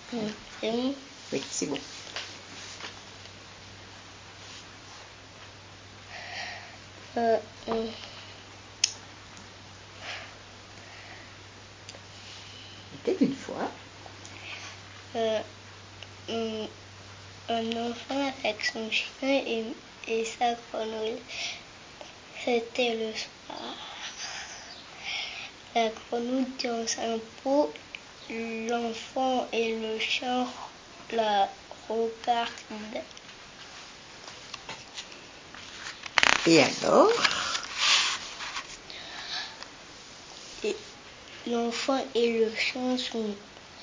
C'est bon. Oui, c'est bon. C'était une fois un enfant avec son chien et sa grenouille. C'était le soir. La grenouille dans un pot, l'enfant et le chien la regardent. Et alors? Et l'enfant et le chien sont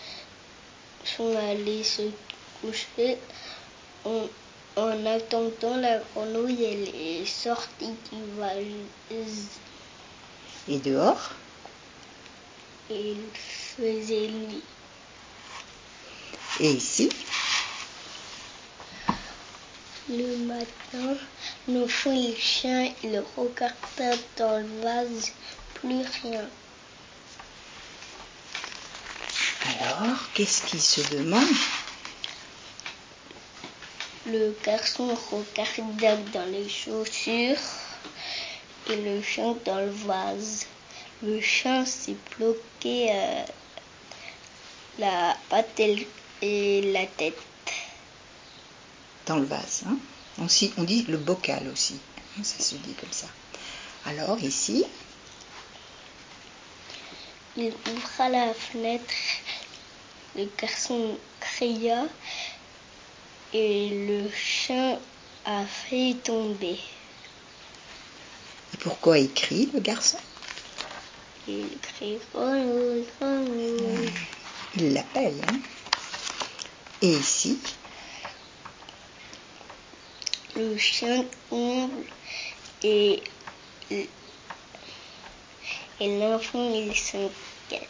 allés se coucher. En attendant, la grenouille elle est sortie du vase. Et dehors? Et il faisait nuit. Et ici? Le matin, l'enfant et le chien ils regardaient dans le vase, plus rien. Alors, qu'est-ce qu'il se demande? Le garçon regardait dans les chaussures et le chien dans le vase. Le chien s'est bloqué la patte et la tête. Dans le vase, hein? On dit le bocal aussi, ça se dit comme ça. Alors, ici? Il ouvra la fenêtre, le garçon cria et le chien a failli tomber. Et pourquoi il crie, le garçon? Il crie grenouille, grenouille. Il l'appelle, hein? Et ici? Le chien comble et l'enfant il s'inquiète.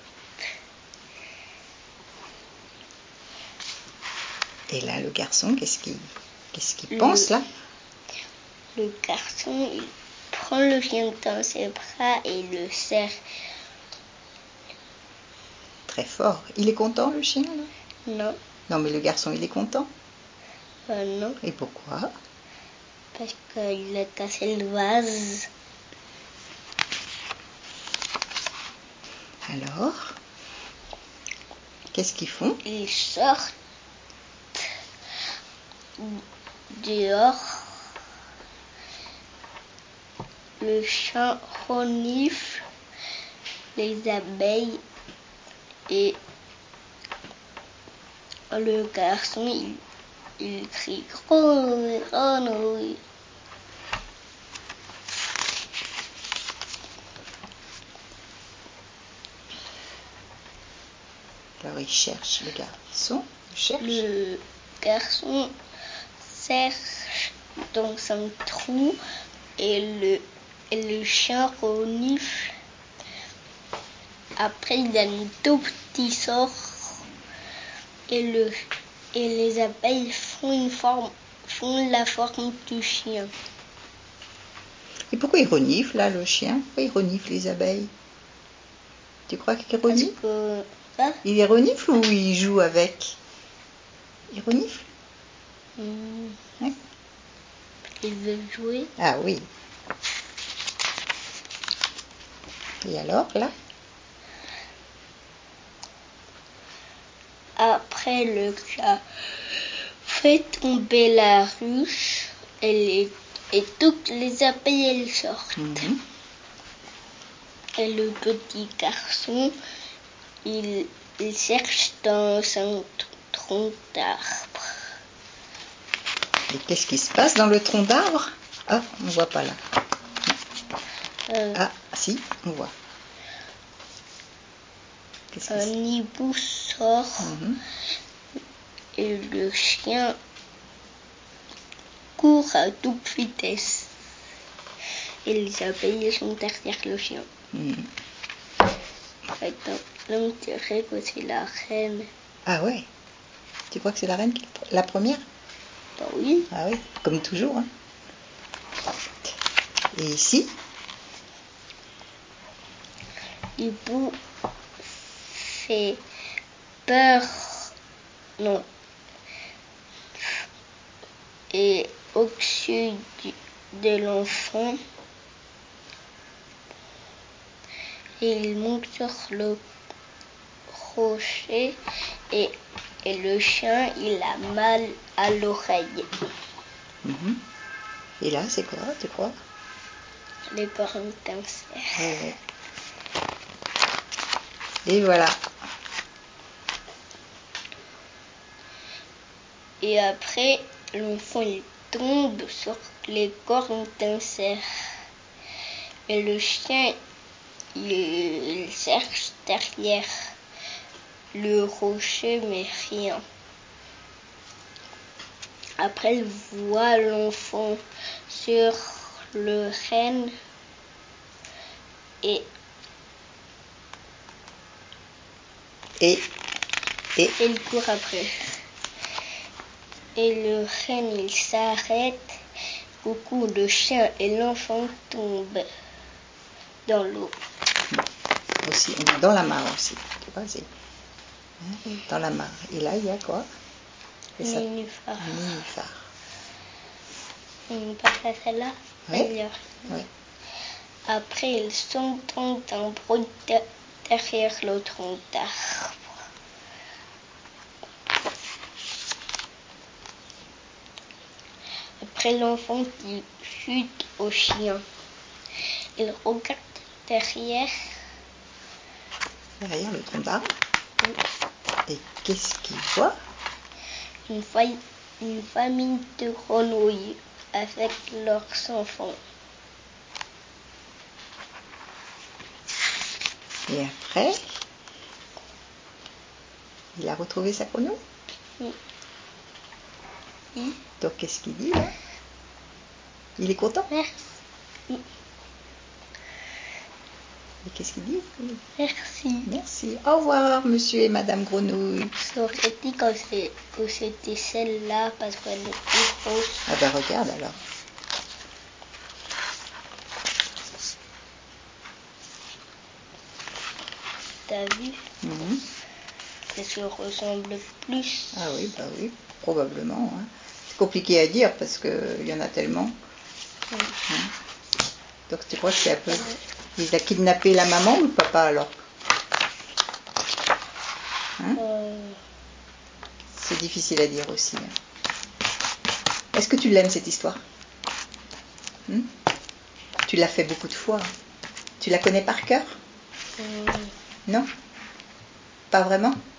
Et là, le garçon, qu'est-ce qu'il pense là? Le garçon il prend le chien dans ses bras et le serre. Très fort. Il est content, le chien, là? Non. Non, mais le garçon, il est content? Non. Et pourquoi? Parce qu'il a cassé le vase. Alors, qu'est-ce qu'ils font? Ils sortent dehors. Le chien renifle les abeilles et le garçon il crie grenouille, grenouille. Alors, il cherche, le garçon. Le garçon cherche dans un trou et le chien renifle. Après, il y a un tout petit sort et les abeilles font la forme du chien. Et pourquoi il renifle, là, le chien? Pourquoi il renifle les abeilles? Tu crois qu'il renifle? Il les renifle ou il joue avec? Il renifle? Hein? Il veut jouer. Ah oui. Et alors, là? Après, le chat fait tomber la ruche et toutes les abeilles elles sortent. Et le petit garçon, il cherche dans un tronc d'arbre. Et qu'est-ce qui se passe dans le tronc d'arbre? Ah, on ne voit pas là. Ah, si, on voit. Un hibou sort et le chien court à toute vitesse. Et les abeilles sont derrière le chien. Attends, là on dirait que c'est la reine. Ah ouais? Tu crois que c'est la reine la première? Bah oui. Ah oui, comme toujours. Hein. Et ici? L'hibou fait peur Non. Et au-dessus de l'enfant, et il monte sur le rocher et le chien, il a mal à l'oreille. Et là, c'est quoi, tu crois? Les cornes cancer. Ouais. Et voilà. Et après, l'enfant il tombe sur les cornes cancer. Et le chien, il cherche derrière le rocher, mais rien. Après, il voit l'enfant sur le renne et il court après. Et le renne, il s'arrête. Coucou, le chien et l'enfant tombent dans l'eau. Aussi, on est dans la mare aussi. Tu vois, c'est dans la mare. Et là, il y a quoi? Un nénuphar. Un nénuphar. On passe à celle-là. Oui. Ouais. Après, ils sont dans un bruit derrière le tronc d'arbre. Après, l'enfant dit chute au chien. Il regarde derrière. Derrière le tronc d'arbre. Et qu'est-ce qu'il voit? Une famille de grenouilles avec leurs enfants. Et après, il a retrouvé sa grenouille? Oui. Donc, qu'est-ce qu'il dit là? Il est content? Merci. Et qu'est-ce qu'il dit? Merci. Merci. Au revoir, monsieur et madame Grenouille. J'aurais dit que c'était celle-là parce qu'elle est plus grosse. Ah ben regarde alors. T'as vu? Elle se ressemble plus. Ah oui, bah oui, probablement. Hein. C'est compliqué à dire parce qu'il y en a tellement. Hein. Donc tu crois que c'est un peu... Il a kidnappé la maman ou le papa alors? Hein? C'est difficile à dire aussi. Hein. Est-ce que tu l'aimes cette histoire? Tu l'as fait beaucoup de fois. Tu la connais par cœur? Non? Pas vraiment?